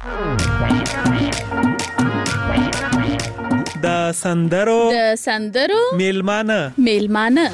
د سندرو میلمانه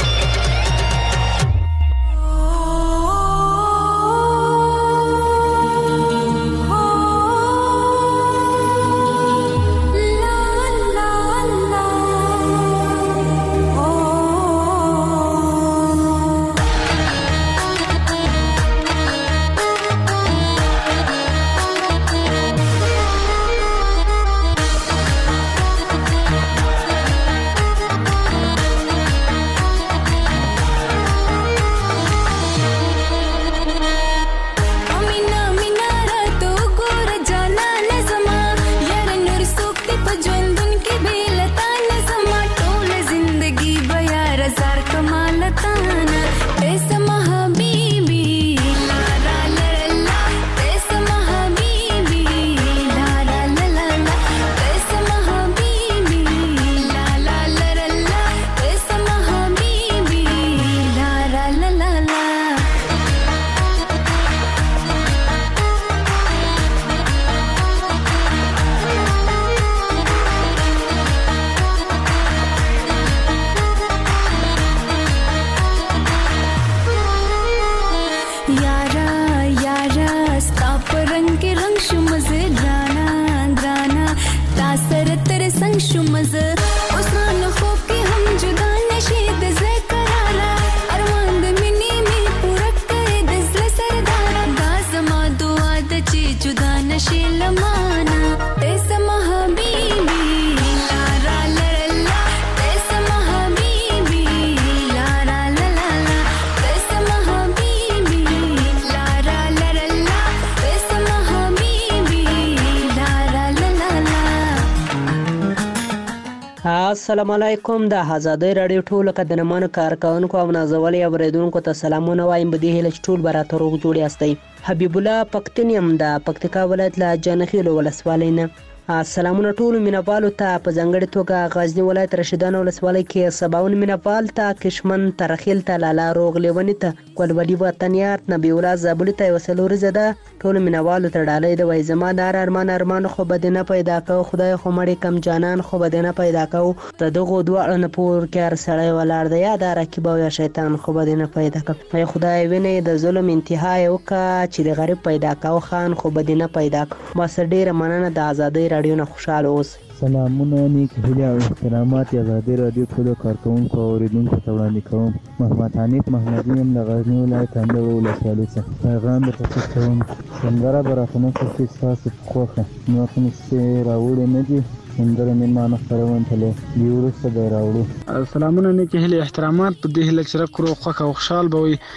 السلام علیکم. د آزادۍ راډیو ټولو قدرمنو کارکوونکو او نازولي اوریدونکو ته سلامونه وایم. په دې هیله چې ټول به راته روغ جوړ یاستئ. حبیب الله پښتون یم د پکتیکا ولایت له جانخیلو ولسوالۍ نه. سلامونه ټولو مینهوالو ته، په ځانګړې توګه غزني ولایت رشیدان ولسوالۍ کې سباون مینهوال ته، کشمن ترخیل ته، لالا روغ لیوني ته، ګلولي وطنیات، نبی الله زابلي ته یوه څلوریزه ده. ټولو مینهوالو ته ډالۍ ده. وایي زما د هر ارمان خو به دې نه پیدا کوو، خدای خو مړې کم جانان خو به دې نه پیدا کوو. د دغو دواړو نه پور کې هر سړی ولاړ دی، یا دا رقیب او یا شیطان خو به دې نه پیدا کوو. وایي خدای وینې د ظلم انتها یې وکړه چې د غریب پیدا کوو، خان خو به دې نه پیدا کوو. بس ډېره مننه. د آزادۍ راډیو نه خوشحاله اوسئ. سلامونه، نیک هیلې او احترامات آزادۍ راډیو ټولو کارکوونکو او اورېدونکو ته وړاندې کوم. محمد حنیف محمدي یم د غزني ولایت اندړ ولسوالۍ څخه. پیغام درته څه کوم، سندره به راته نه خوښي ستاسو په خوښه، نور خو مې څه راوړې نه دي. سندره مېلمانه خپرونه تللی دې وروسته به یې راوړو. سلامونه، نیک هیلې احترامات. په دې هیله چې رب کړو خوښ او خوشحال به وي.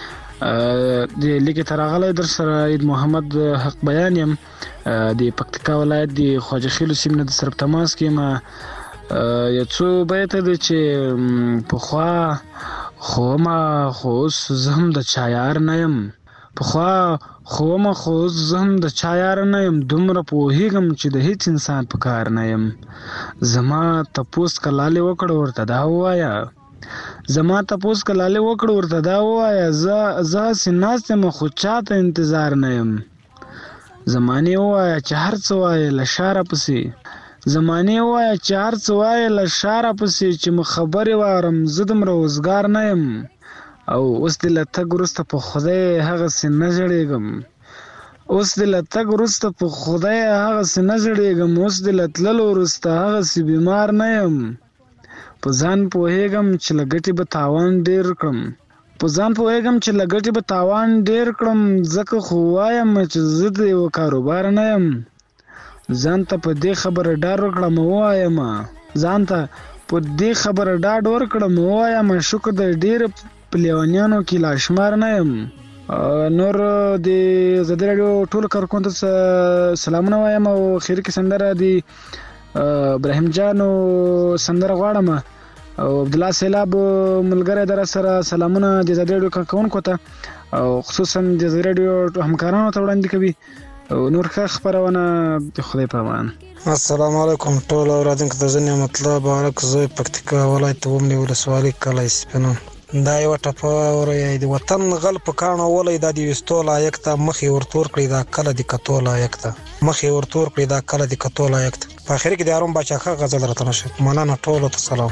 د لیکې ته راغلی در سره عید محمد حق بیان یم د پکتیکا ولایت د خواجه خیلو سیمې نه د سره په تماس کې یم. یو څو بیته دی چې پخوا خو ومه خو اوس زه هم د چا یار نه یم، پخوا خو ومه خو اوس زه هم د چا یار نه یم، دومره پوهېږم چې د هیڅ انسان په کار نه یم. زما تپوس که لالې وکړه ورته دا ووایه، زما تپوس که لالې وکړه ورته دا ووایه، زه هسې ناست یم خو چاته انتظار نه یم. زمانې ووایه چې هر څه وایه له شاره پسې، زمانې ووایه چې هر څه وایه له شاره پسې، چې مو خبرې وارم زه دومره وزګار نه یم. او اوس دې له تګ وروسته په خدای هغسې نه ژړېږم، اوس دې له تګ وروسته په خدای هغسې نه ژړېږم، اوس دې له تللو وروسته هغسې بیمار نه یم. په ځان پوهېږم چې له ګټې به تاوان ډېر کړم، په ځان پوهېږم چې له ګټې به تاوان ډېر کړم، ځکه خو وایم چې زه د یوه کاروبار نه یم. ځان ته په دې خبره ډاډ ورکړم ووایم، ځان ته په دې خبره ډاډ ورکړم ووایم، شکر د ډېر په لیونیانو کې لا شمار نه یم. نور د آزادۍ راډیو ټولو کارکوونکو ته سلامونه وایم. او اخري کې سندره د ابراهیم جانو سندره غواړم، او عبدالله سیلاب ملګری در سره سلامونه د آزادۍ راډیو کارکوونکو ته او خصوصا د آزادۍ راډیو همکارانو ته وړاندې کوي. او نور ښه خپرونه د خدای په امان. السلام علیکم ټول اورېدونکو ته. زه نعمت الله بارک، زه پکتیکا ولایت ومنې ولسوالۍ کلی سپینان. دا یو ټپه اوري د وطن غل په کاڼه ولې دا دی وستو لایق ته مخې ورتور کړی دا کله د کتو لایق ته مخې ورتور کړی دا کله د کتو لایق ته په اخر کې د اروم بچاخه غزل راته نشه مننه ټولو ته سلام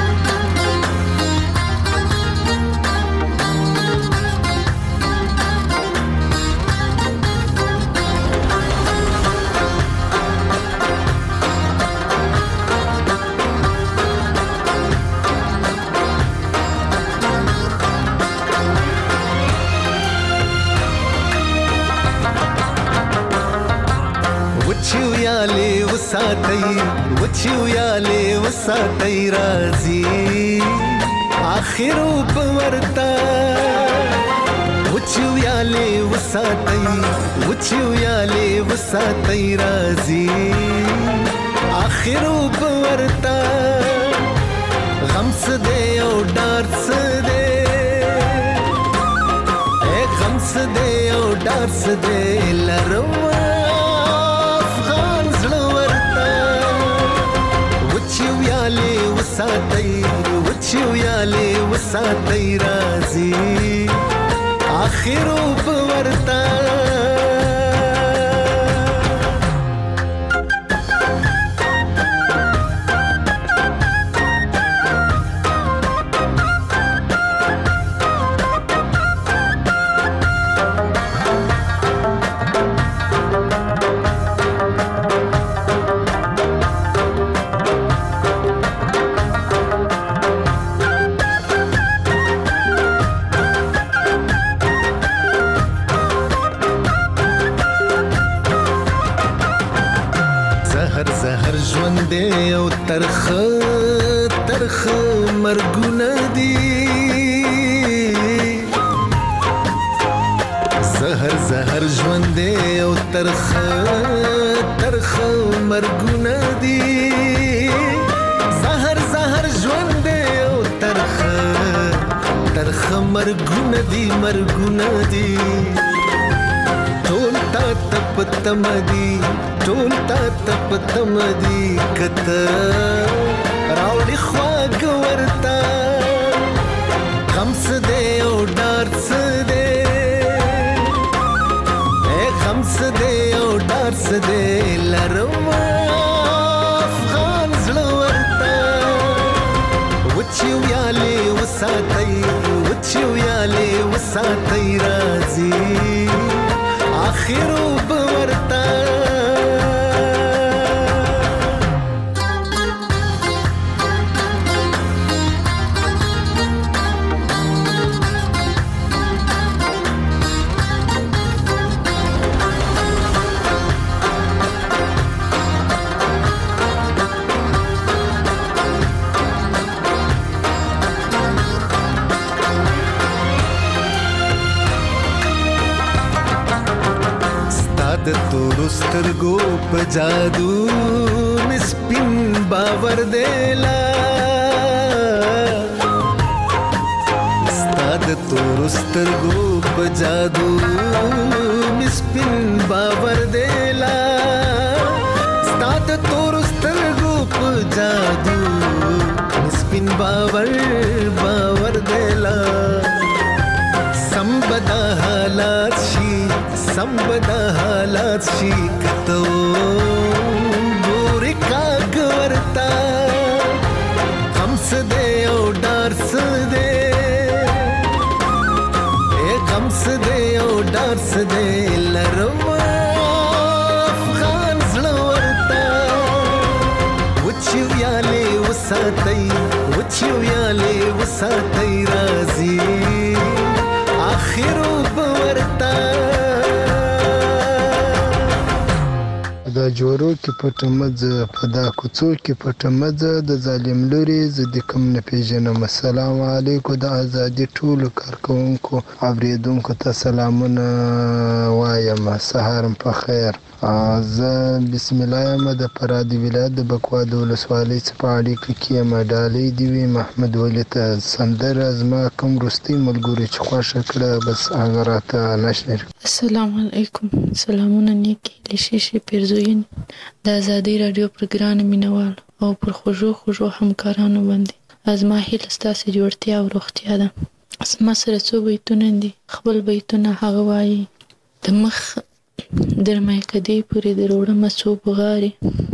وچیویالی وساتی رازی آخرو پورتا وچیویالی وساتی رازی آخرو پورتا غم سدے او ڈار سدے غم سدے او ڈار سدے لروا وچیویالی وساتی رازی آخرو پورتا ترخ مرګونه دي زهر ژوند او ترخ مرګونه دي زهر ژوند او ترخ مرګونه دي ټول تا تپتمدي کته راوړي خواږ ورتا غم سدے او ډار سدے غم سدے او ډار سدے لرما افغان زړه ورتا وچیویالی وساتی رازی آخرو پورتا د تورو سترګو په جادو مسپین باور دیلا ستا د تورو سترګو په جادو مسپین باور دیلا ستا د تورو سترګو په جادو مسپین باور دیلا سمبدا حالات شي کتو ګورې کاږ ورتا غم سدے او ډار سدے لرما افغان زړه ورتا وچیویالی وساتی رازی آخرو پورتا دا جوړو کې پټمزه په دا کوڅو کې پټمزه د ظالم لوري زه د کوم نه پیژنم. السلام علیکم د ازادي ټولو کارکوونکو اوریدونکو ته سلامونه وایم. سهار په خیر. زه بسم الله یم د فرادي ولایت د بکوا د ولسوالۍ څخه په اړیکه کې یم. ډالۍ دې وي محمد ولي ته سندره زما کوم وروستي ملګري چې خوښه کړه بس هغه راته نشر. السلام علیکم. سلامونه نیکی لشیشې پیرزوین د ازادي رادیو پروګرام مینوال او پر خوږو همکارانو باندې زما هیله ستاسې جوړتیا او روغتیا ده. زما سره څو بیتونه دي. خپل بیتونه هغه وایي: د مخ در میکدې پورې در وړمه څو بغارې،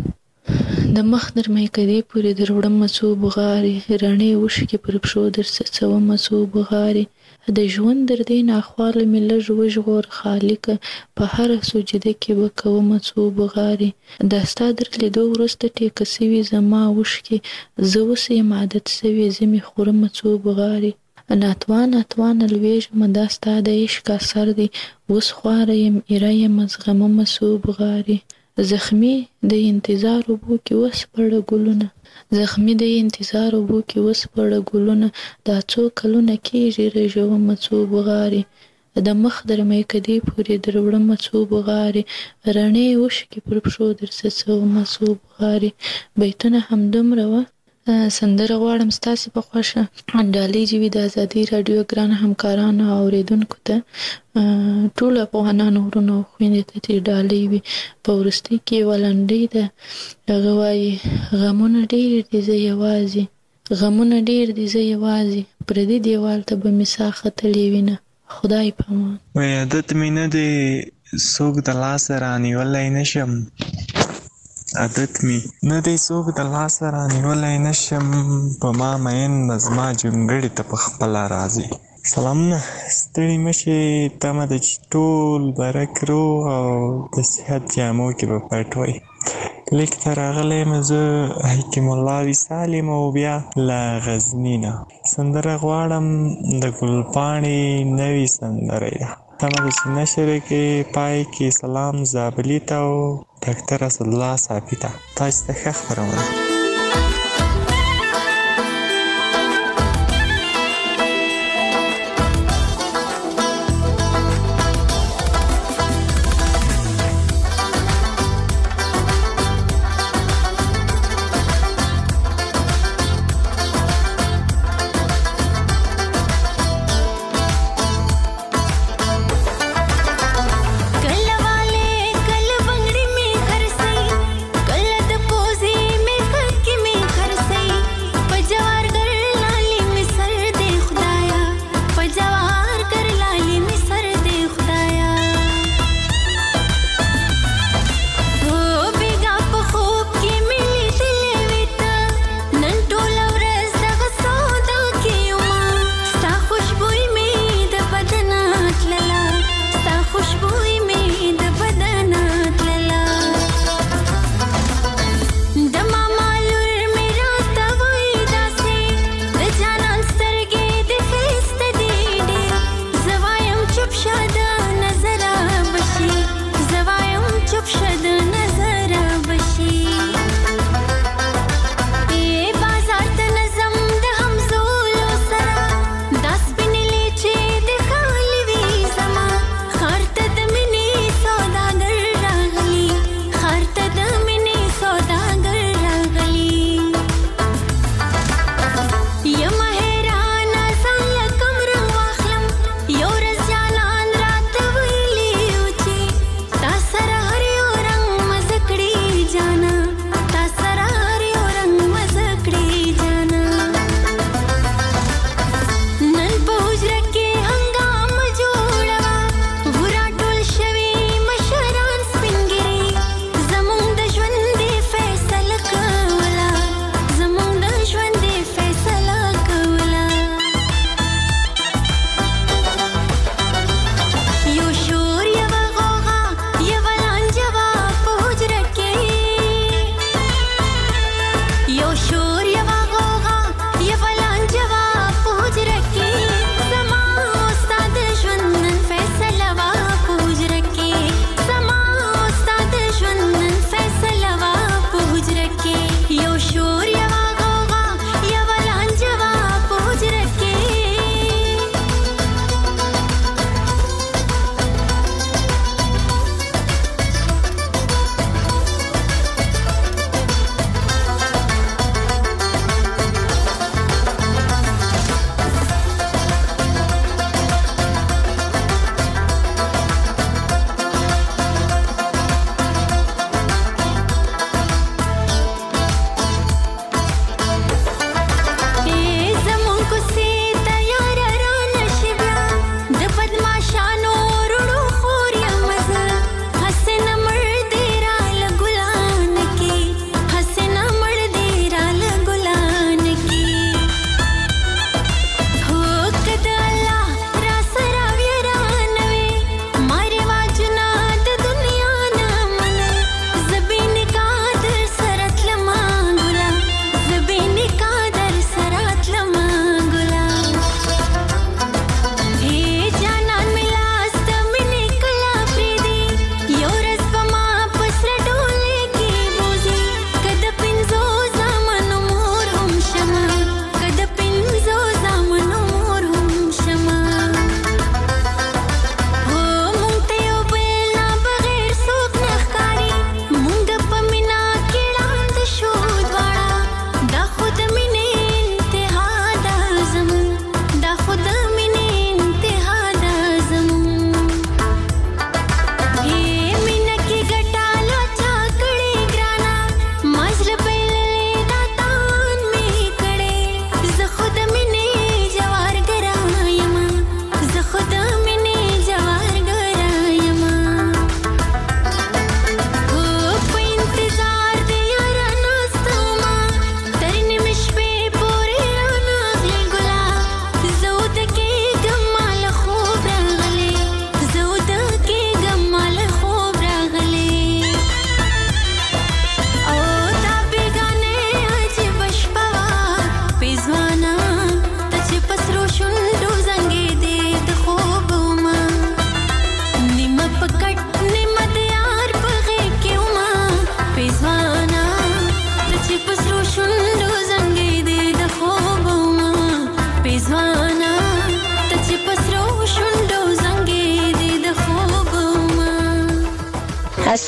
د مخ در میکدې پورې در وړمه څو بغارې، رڼې اوښکې پر پښو در څڅومه څو بغارې، د ژوند در دې ناخواله مې لږ وژغور خالقه، په هره سجده کې به کومه څو بغارې، دا ستا در لیدو وروسته ټیکه سوي زما اوښکې، زه اوس یم عادت سوې زه مې خورمه څو بغارې، ناتوانه لویږمه دا ستا د عشق اثر دی، اوس خواره یم ایره یمه زغممه څو بغارې، زخمي د انتظار اوبو کې وسپړه ګلونه، زخمي د انتظار اوبو کې وسپړه ګلونه، دا څو کلونه کېږي رژومه څو بغارې، د مخ در میکدې پورې در وړمه څو بغارې، رڼې اوښکې پر پښو در څڅومه څو بغارې. بیتونه همدومره وه. سندره غواړم ستاسې په خوښه ډالۍ دې وي د ازادۍ راډیو ګرانو همکارانو او اورېدونکو ته، ټولو افغانانو ورونو او خویندو ته چې ډالۍ وي. په وروستۍ کې یوه لنډۍ ده، هغه وایي: غمونه ډېر دي زه یوازې، غمونه ډېر دي زه یوازې، پردي دیوال ته به مې ساه ختلې وینه، خدای پامان. وایي عادت مې نه دی څوک د لاسه رانیولی نشم، عادت مې نه دی څوک د لاسه رانیولی نشم، په ما مین به زما جونګړې ته په خپله راځي. سلامونه، ستړي مه شئ، تمه ده چې ټول برک روغ او د صحت جامو کې به پټ وئ. لیک ته راغلی یم زه حکیم الله وصال یم او بیا له غزني نه. سندره غواړم د ګلپاڼې نوې سندره ده، تمه ده چې نشر کې پای کې سلام زابلي ته او ډاکټر اسدالله صافي ته. تاسو ته ښه خپرونه. कल वाले कल बंगड़ी में घर से कल द कोजी में घर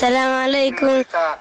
السلام علیکم.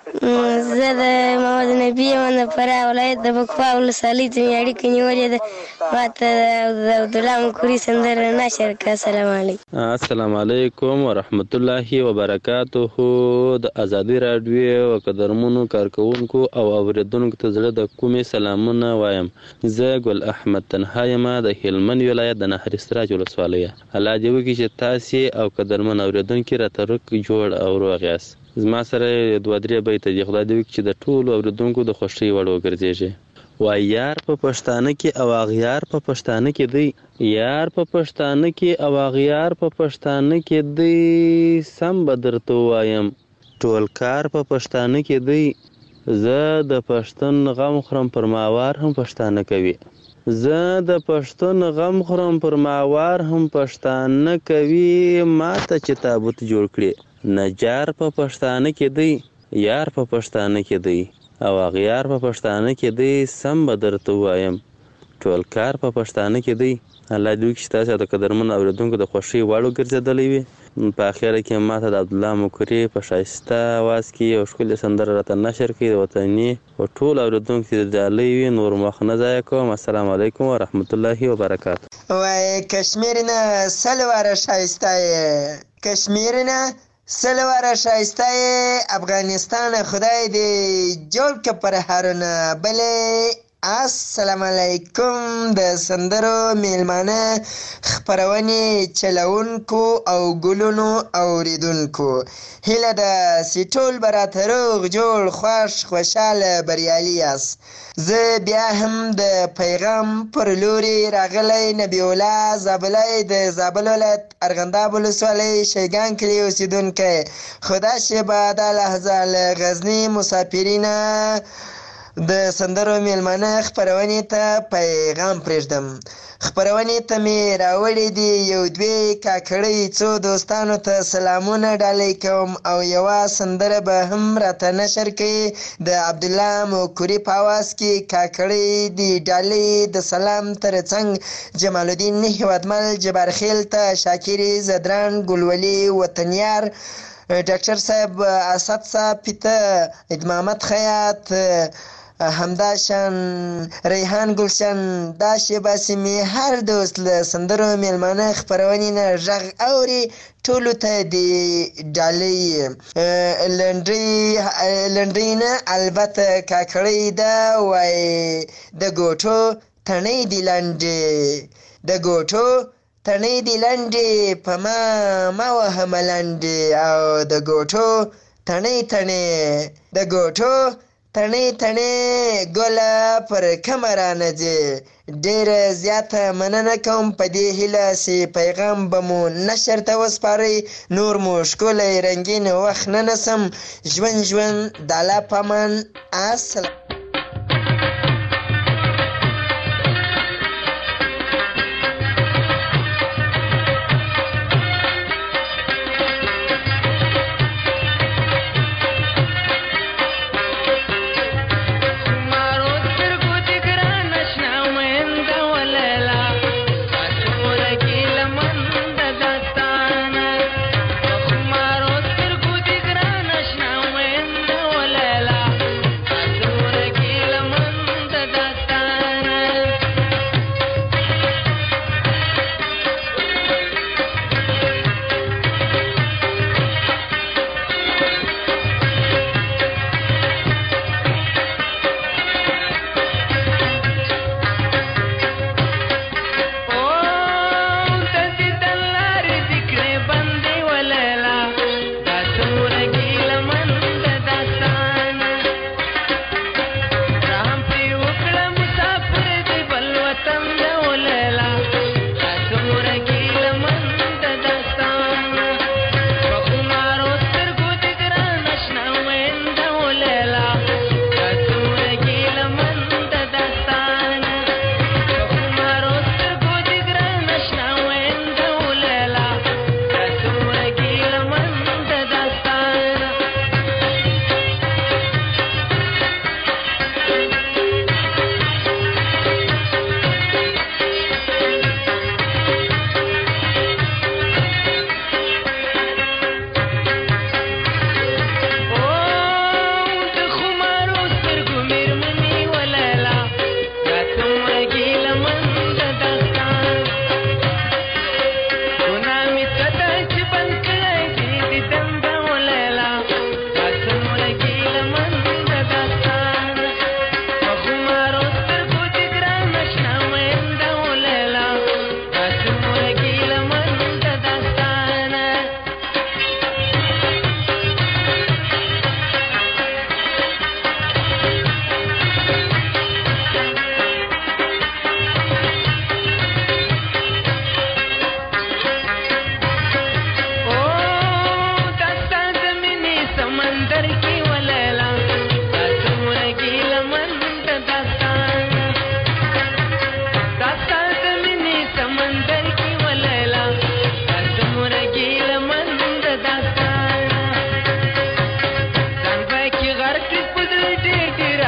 زه د محمد نبی یم د فراه ولایت د بکوا ولسوالۍ ځینې اړیکې نیولې ده. ما ته د عبدالله مکوري سندره نشر کړه. السلام علیکم. السلام علیکم ورحمت الله وبرکاته. د ازادي راډیو او قدرمنو کارکونکو او اوریدونکو ته زړه د کومې سلامونه وایم. زه ګل احمد تنها یم د هلمند ولایت د نهر سراج ولسوالۍ. الله دې وکړي چې تاسې او قدرمن اوریدونکي راته روغ جوړ او روغ یاست. زما سره 2-3 بیته دي. خدای دې وکړي چې د ټولو اوریدونکو د خوښۍ وړ وګرځېږي. وای یار په پښتانه کې او اغیار په پښتانه کې دی، یار په پښتانه کې او اغیار په پښتانه کې دی، سم به درته وایم ټول کار په پښتانه کې دی. زه د پښتون غم خورم پر ماوار هم پښتانه کوي، زه د پښتون غم خورم پر ماوار هم پښتانه کوي. ماته چې تابوت جوړ کړي نجار په پښتانه کې دی، یار په پښتانه کې دی او اغیار په پښتانه کې دی، سم به درته وایم ټول کار په پښتانه کې دی. الله دې وکړي چې تاسو د قدرمن اوریدونکو د خوښۍ وړ وګرځېدلی وي. په اخره کې ماته د عبدالله مکوري په ښایسته اواز کې یو ښکلې سندره راته نشر کړي د وطني او ټول اوریدونکو چې ډالۍ وي. نور وخت نه ضایع کوم. السلام علیکم ورحمت الله وبرکاته. وای کشمیر نه سلواره ښایسته یې، کشمیر نه سلواره ښایسته یې، افغانستان خدای دې جوړ که پر هرونه بلې. السلام علیکم. د سندرو میلمانه خپرونې چلونکو او ګلونو اوریدونکو، هیله ده چې ټول به راته روغ جوړ خوښ خوشحاله بریالي یاست. زه بیا هم د پیغام پر لوري راغلی نبی الله زابلی د زابل ولایت ارغنداب ولسوالۍ شیګان کلي اوسېدونکی. خدا شي به دا لحظه له غزني مسافرینه د سندرو میلمانه خپرونې ته پیغام پرېږدم. خپرونې ته مې راوړي دي 1-2 کاکړۍ، څو دوستانو ته سلامونه ډالۍ کوم او یوه سندره به هم راته نشر کوي د عبدالله مکوري په اواز کې. کاکړۍ دي ډالۍ د سلام ترڅنګ جمال الدین هیوادمل، جبار خیل ته شاکري زدران، ګلولي وطنیار، ډاکټر صاحب اسد صاحب پیته، ادمامت خیاط، همداشان ریحان گلشن، دا شیبه سیمې هر دوست له سندرو میلمانه خپرونې نه غږ اوري ټولو ته دې ډالۍ. لنډۍ نه البته کاکړۍ ده. وای د ګوټو تڼۍ دي لنډې، د ګوټو تڼۍ دي لنډې، په ما وهه ملنډې، او د ګوټو تڼۍ تڼۍ، د ګوټو تڼۍ تڼۍ ګله پر کمه رانه ځې. ډېره زیاته مننه کوم په دې هیله چې پیغام به مو نشر ته وسپارئ. نور مو ښکلی رنګین وخت نه نسم. ژوند د الله په امان. السلام. Azul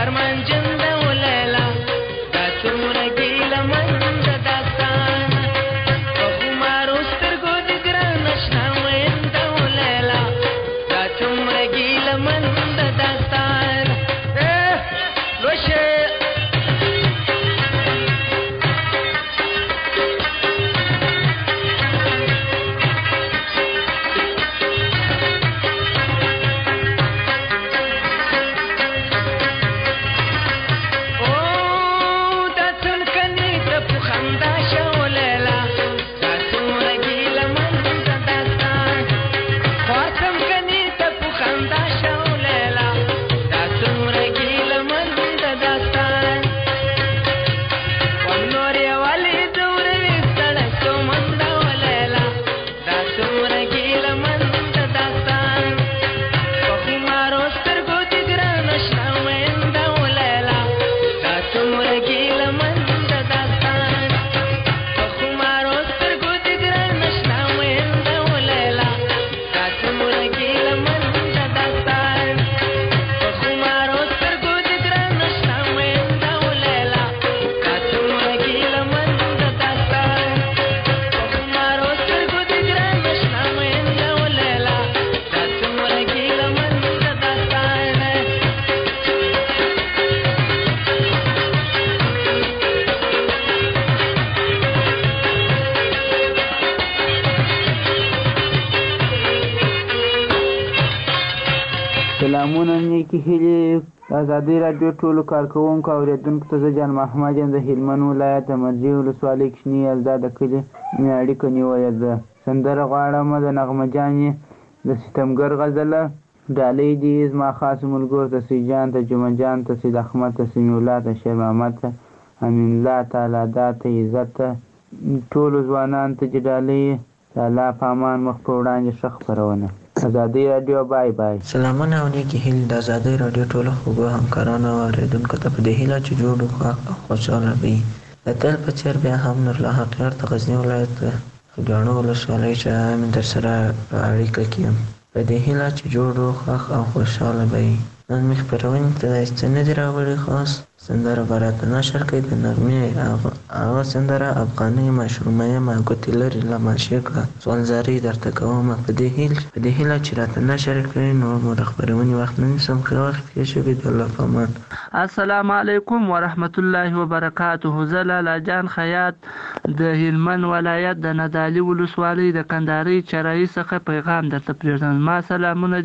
سلامونه نیکې هیلې ازادي راډیو ټولو کارکوونکو او اورېدونکو ته زه جان محمد یم د هلمند ولایت د مرجې ولسوالۍ کوچني یزدا د کلي مې اړیکه نیولې ده. سندره غواړم د نغمه جانې د ستمګر غزله ډالۍ دي زما خاص ملګرو ته سید جان ته جمعه جان ته سید احمد ته سمیع الله ته شیر محمد ته امین الله تعالی دا ته عزت ته ټولو ځوانانو ته چې ډالۍ د الله په امان مخ په وړاندې ښه خپرونه. ازادي راډیو بای بای. سلامونه او نیکې هیلې د ازادي راډیو ټولو خوږو همکارانو او اورېدونکو ته په دې هیله چې جوړ او خوشحاله وي. د تل په څېر بیا هم نورالله حقیار د غزني ولایت ګاڼو ولسوالۍ چې مې درسره په اړیکه کې یم. په دې هیله چې جوړ خوښ او خوشحاله به وي. نن مې خپرونې ته داسې څه نه دي راوړي خاص سندره به راته نشر کوي د نغمې هغه سندره افغانۍ مشرومه یمه ګوتې لرې له ماشې کړه سوالزارۍ درته کومه په دې هیله چې راته نشر کړي نو مو د خپرونې وخت نه نیسم ښه وخت پېښ وي د الله په امان. السلام علیکم ورحمت الله وبرکاته. زه لالا جان خیاط د هلمند ولایت د ندالي ولسوالۍ د کندهارۍ چرایي څخه پیغام درته پرېږدم. ما سلامونه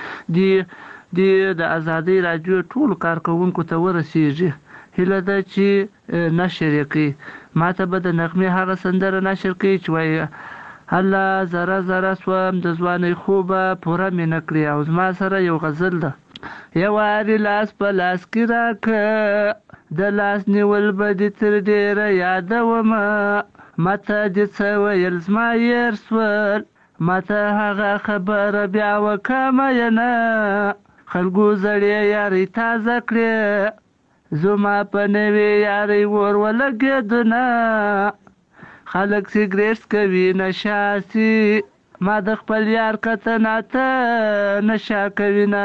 دي د ازادۍ راډیو ټولو کارکوونکو ته ورسیږي. هیله ده چې نشر یې کړي. ما ته به د نغمې هغه سندره نشر کړي چې وایي الله ذره ذره سوم د ځوانۍ خوبه پوره مې نه کړې. او زما سره یو غزل ده یو وارې لاس په لاس کې راکړه د لاس نیول به دې تر ډېره یادومه ماته دې څه ویل زما یېر سول ماته هغه خبره بیا وکړمه ینه خلکو زړې یارۍ تازه کړې زما په نوې یارۍ اور ولګېدونه خلک سګرېټ کوي نشاسي ما د خپل یار کتناته نشه کوي نه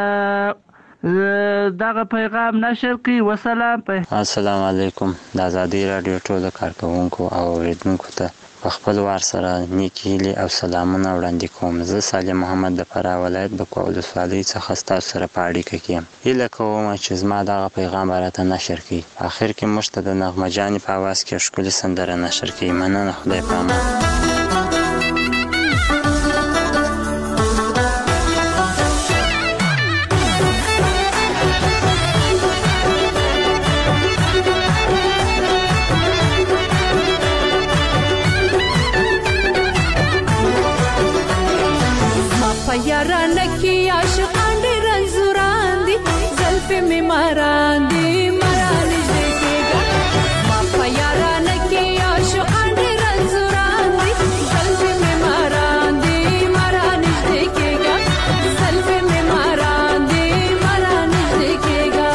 دغه پیغام نشر کړي. وسلام. السلام علیکم. د ازادۍ راډیو ټولو کارکوونکو او اورېدونکو ته په خپل وار سره نیکې هیلې او سلامونه وړاندې کوم. زه صالح محمد د فراه ولایت بکوا ولسوالۍ څخه ستاسو سره په اړیکه کې یم. هیله کوم چې زما دغه پیغام به راته نشر کړي. په اخر کې موږ ته د نغمه جانې په اواز کې ښکلې سندره نشر کړي. مننه. خدای په امان. یارانه کې عاشقان ډېر رنځوران دي زلفې مې ماران دي مرا نږدې کېږه ما په یارانه کې عاشقان ډېر رنځوران دي زلفې مې ماران دي مرا نږدې کېږه زلفې مې ماران دي مرا نږدې کېږه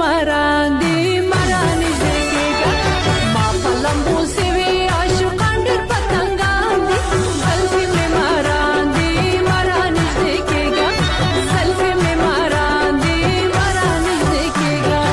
ماران دی ماران نږدې کېږه ما په لمبو سوي عاشقان ډېر پتنګان دي زلفې مې ماران دي ماران نږدې کېږه زلفې مې ماران دي ماران نږدې کېږه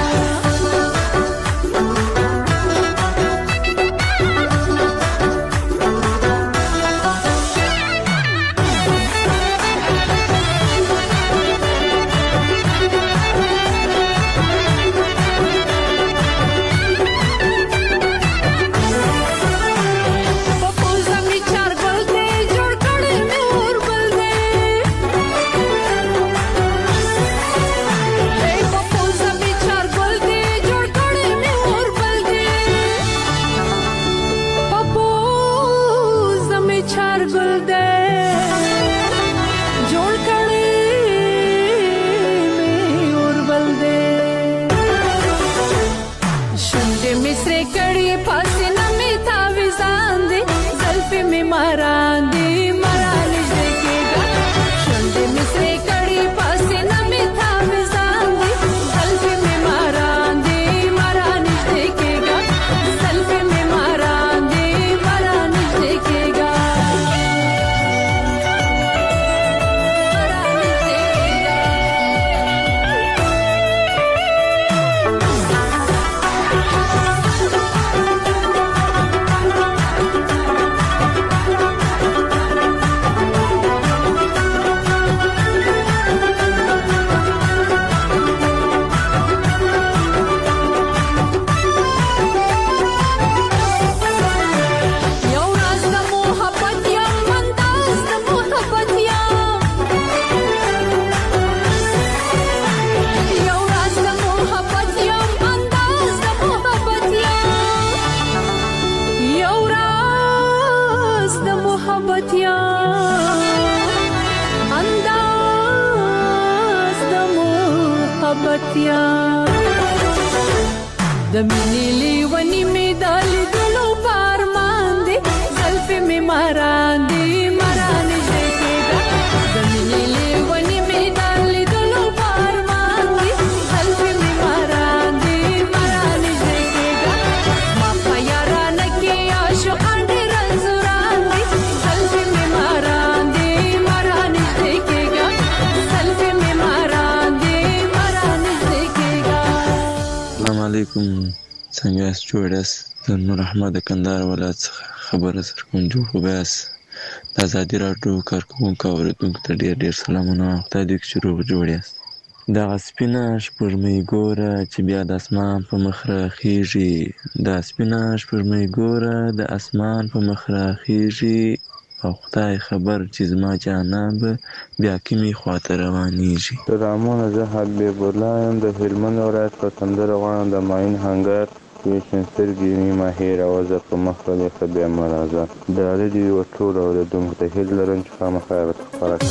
د مینې لیونی مې د لیدلو په ارمان دی زلفې مې ماران دي ماران نږدې کېږه د مینې لیونی مې د لیدلو په ارمان دی زلفې مې ماران دي ماران نږدې کېږه ما په یارانه کې عاشقان ډېر انځوران دي زلفې مې ماران دي ماران نږدې کېږه زلفې مې ماران دي ماران نږدې کېږه. السلام علیکم، څنګه یاست؟ جوړ یاست؟ زه نور احمد د کندهار ولایت څخه خبره سر کوم. جوړ خو به یاست؟ د ازادي راډیو کارکوونکو او اورېدونکو ته ډېر ډېر سلامونه. خدای دې وکړي چې روغ جوړ یاست. دغه سپینه سپوږمۍ ګوره چې بیا د اسمان په مخ راخیږي، دا سپینه سپوږمۍ ګوره د اسمان په مخ راخیږي، او خدای خبر چې زما جانان به بیا کومې خواته روانېږي. سلامونه، زه حبیب الله یم د هلمند ولایت په سندره غواړم د ماین هنګر شین سترګې مې مه هېروه، زه په مخ رالیکه بیا مه راځه. ډالۍ دې وي ټولو اورېدونکو ته، هیله لرم چې خامخا یې راته خپره کړي.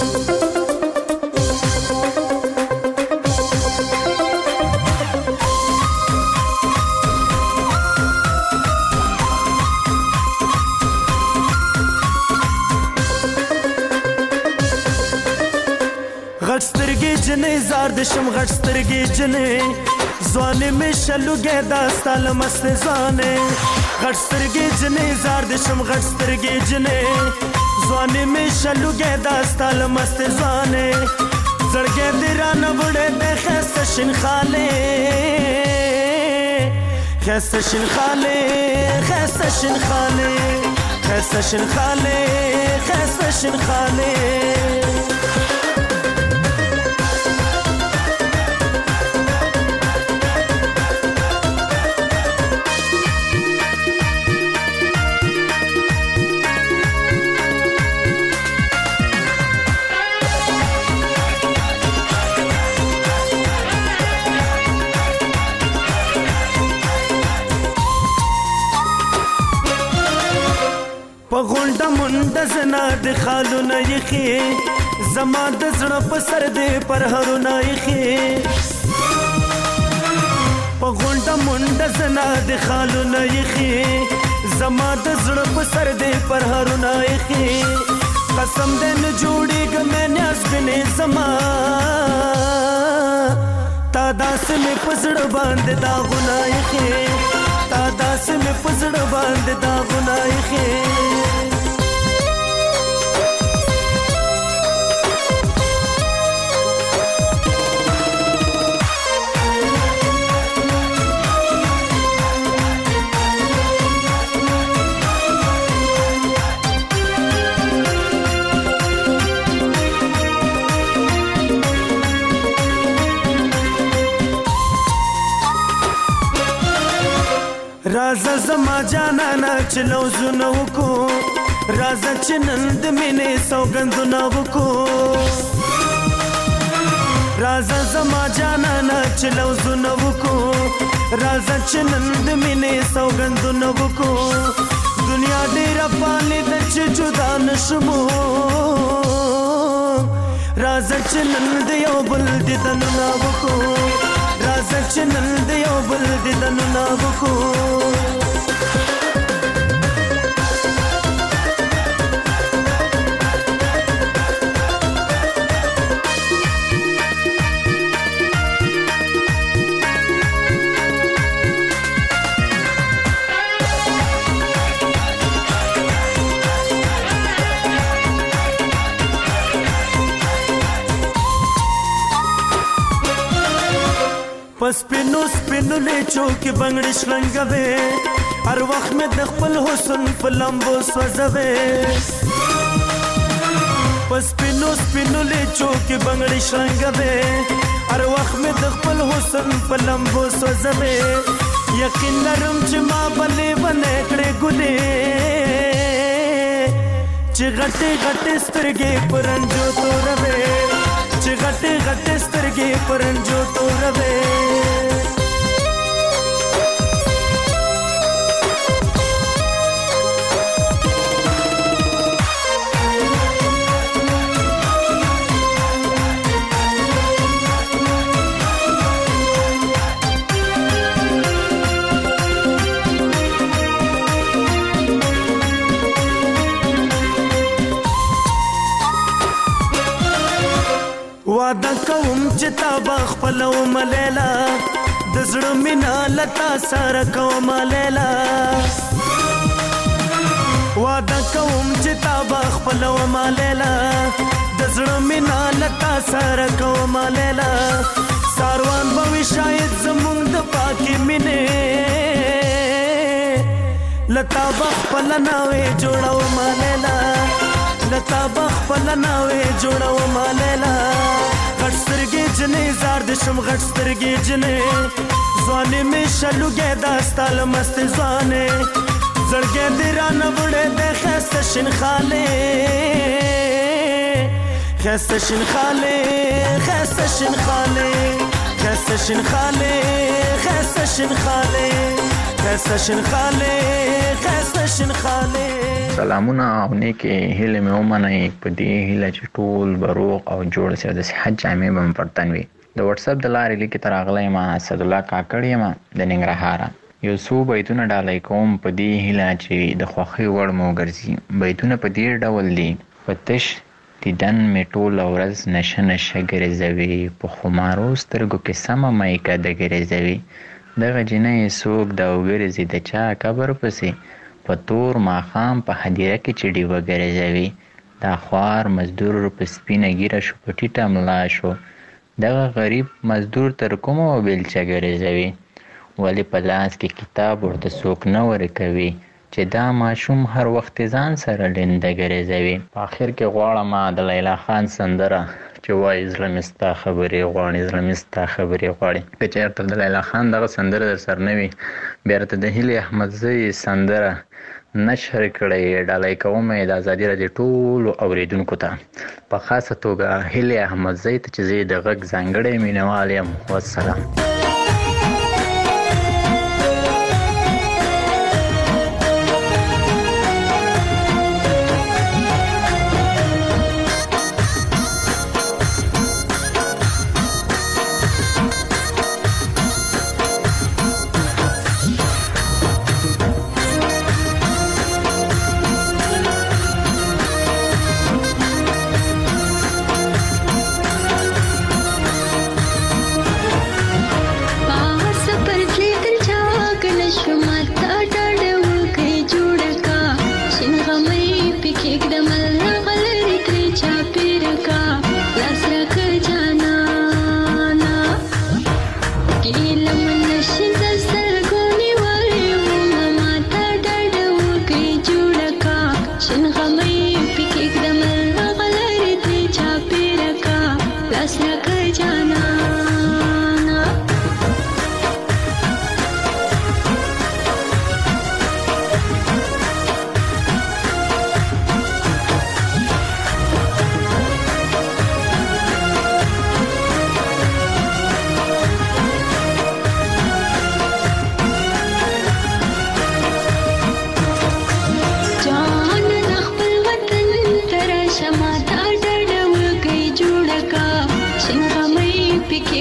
غټ سترګې جنې زار د شم غټ سترګې جنې ځوانې مې شلوګې دا ستا له مستې ځوانې غټ سترګې جنې زار د شم غټ سترګې جنې ځوانې مې شلوګې دا ستا له مستې ځوانې زړګې دې رانه وړې دې ښایسته شین خالې ښایسته شین خالې ښایسته شین خالې ښایسته شین خالې ښایسته شین خالې. په غونډه منډه زنا د خالونه یخې زما د زړه په سر دې پرهرونه یخې په غونډه منډه زنا د خالونه یخې زما د زړه په سر دې پرهرونه یخې قسم دې نه جوړېږم مې نیاز بنې زما تا داس مې پزړ باندې دا غنای خې تا داس مې پزړ باندې دا غنای خې رازا زما جانانا چې لوزونه وکړو رازا چې نن د مینې سوګندونه وکړو رازا زما جانانا چې لوزونه وکړو رازا چې نن د مینې سوګندونه وکړو دنیا ډېره پالې ده چې جدا نشمو رازا چې نن د یو بل دیدنونه وکړو رازا چې نن د یو بل دیدنونه وکړو پس پینو سپینو لیچو کې بنگړې شلنګوي هر وخت مې د خپل حسن په لمبو سوځوي پس پینو سپینو لیچو کې بنگړې شلنګوي هر وخت مې د خپل حسن په لمبو سوځوي یقین لرم چې ما بلې ونې کړې ګلې چې غټې غټې سترګې پرنجو توروي چې غټې غټې سترګې پرنجو توروي واده کوم چې تا به خپلوم لیلا د زړه مینه لتا سره کوم لیلا واده کوم چې تا به خپلوم لیلا د زړه مینه لتا سره کوم لیلا ساروان به وي شاید زمونږ د پاکې مینې لتا به خپله ناوې جوړوم لیلا لتا به خپله ناوې جوړوم لیلا غټ سترګې جنې زار دې شم غټ سترګې جنې ځوانې مې شلوګې دا ستا له مستې ځوانې زړګې دې رانه وړې دې ښایسته شینخالې ښایسته شینخالې ښایسته شینخالې ښایسته شینخالې ښایسته شینخالې ښایسته شینخالې ښایسته شینخالې سلامونه او نیکې هیلې مې ومنئ په دې هیله چې ټول به روغ او جوړ سي او د صحت جامې به مو پر تن وي د وټساپ د لارې لیکې ته راغلی یم اسدالله کاکړ یم د ننګرهاره یو څو بیتونه ډالۍ کوم په دې هیله چې د خوښۍ وړ مو وګرځي بیتونه په دې ډول دي په تش دیدن مې ټوله ورځ نشه نشه ګرځوي په خمارو سترګو کې سمه مایکه د ګرځوي دغه جینۍ څوک دا وګرځي د چا قبر پسې په تور ماښام په هدیره کې چې ډیوه ګرځوي دا خوار مزدور په سپینه ګیره شو په ټیټه ملا شو دغه غریب مزدور تر کومه بیلچه ګرځوي ولې په لاس کې کتاب ورته څوک نه ورکوي چې دا ماشوم هر وخت ځان سره لنده ګرځوي په آخر کې غواړم د لیلا خان سندره چې وایي زړه مې ستا خبرې غواړي زړه مې ستا خبرې غواړي که چېرته د لیلا خان دغه سندره در سره نه وي بیا راته د هیلې احمدزۍ سندره نشر کړی ډالۍ کوم د ازادي راډیو ټولو اورېدونکو ته په خاصه توګه هیلې احمدزۍ ته چې زه د غږ ځانګړی مینهوال یم والسلام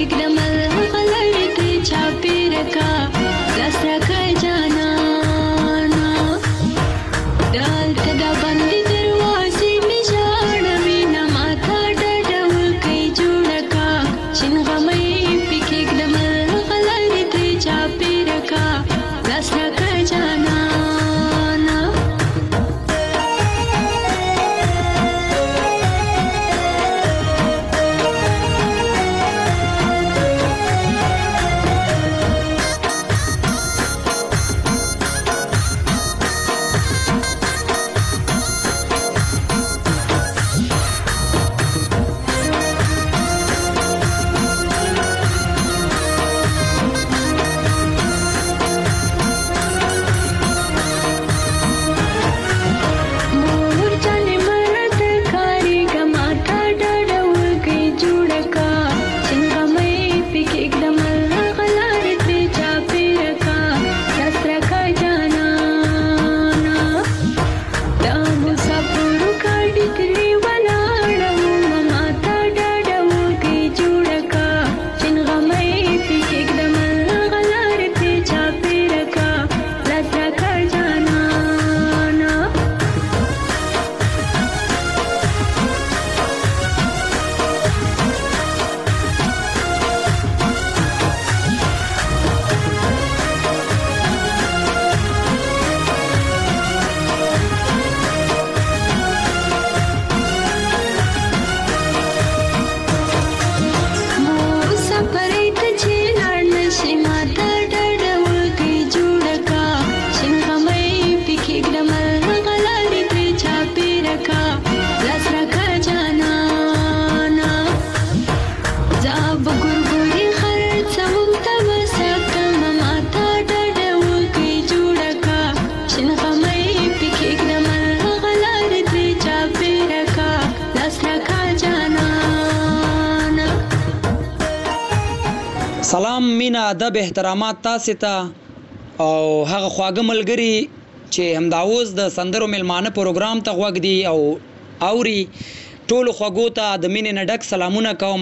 کېږدم هغه لارې ترې چاپېره کا لاس راکړه جانانه دلته دا بندې دروازې مې ژاړوي نه ماته ډډه وکړئ جوړه کا شین غمی پې کېږدم هغه لارې ترې چاپېره کا لاس راکړه جانانه سلام مینا ادب احترامات تاسو ته او هغه خواږه ملګری چې همداوز د سندرو ملمانه پروګرام ته غوږ دی او اوري ټولو خواږو ته د مینې نه ډک سلامونه کوم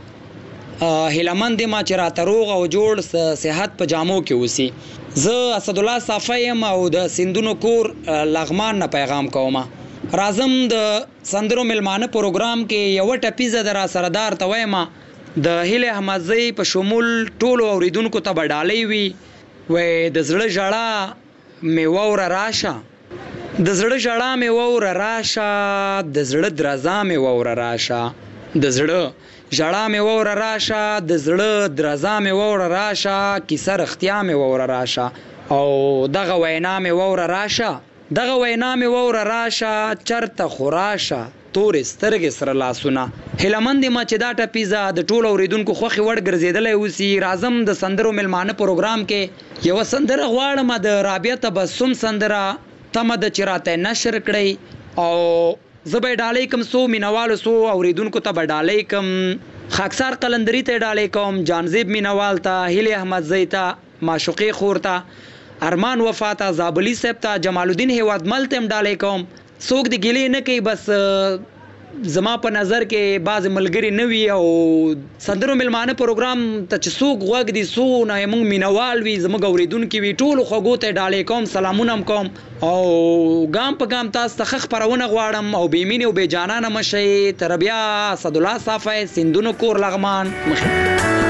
هیلمن دې ما چې راته روغ او جوړ صحت په جامو کې اوسي زه اسد الله صافی یم او د سندونو کور لغمان نه پیغام کوم راځم د سندرو ملمانه پروګرام کې یو ټپیزه در سردار ته وایم د هیله احمدزی په شمول ټولو اوریدونکو ته بډالۍ وي وې د زړه ژړا مې ووره راشه د زړه ژړا مې ووره راشه د زړه درزا مې ووره راشه د زړه ژړا مې ووره راشه د زړه درزا مې ووره راشه کیسه رښتیا مې ووره راشه او دغه وینا مې ووره راشه دغه وینا مې ووره راشه چرته خوراشه تورې سترګې سره لاسونه هیلمن دې ما چې دا ټپیزه د ټولو اوریدونکو خوښې وړ ګرځېدلی اوسي راځم د سندرو ملمانه پروګرام کې یوه سندره غواړم د رابعه تبسم سندره تمه ده چې راته نشر کړئ او زه به یې ډالۍ کوم څو مینوالو څو اوریدونکو ته به ډالۍ کوم خاکسار قلندري ته یې ډالۍ کوم جانزیب مینوال ته هیلې احمدزی ته معشوقې خور ته ارمان وفا ته زابلي صاحب ته جمال الدین هیوادمل ته هم ډالۍ کوم څوک د ګیلې نه کوي بس زما په نظر کې بعض ملګری نه وي او سندرو ملمانه پروګرام ته چې څوک غوږ دي څو نه موږ مینوال وي زموږ اوریدونکي وي ټولو خوږو ته ډالۍ کوم سلامونه هم کوم او ګام په ګام تاسو ته ښه خپرونه غواړم او بې مینې او بې جانانه مه شئ تر بیا اسد الله صافی سندونو کور لغمان مخې